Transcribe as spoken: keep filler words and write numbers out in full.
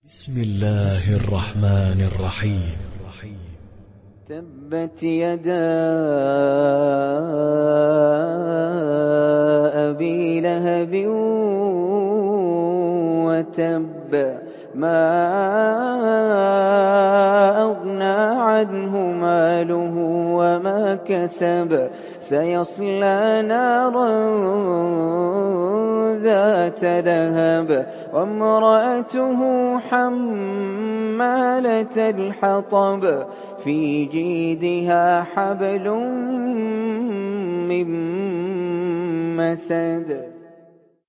بسم الله الرحمن الرحيم. تبت يدا أبي لهب وتب ما أغنى عنه ماله وما كسب سيصلى نارا ذات لهب وامرأته حمالة الحطب في جيدها حبل من مسد.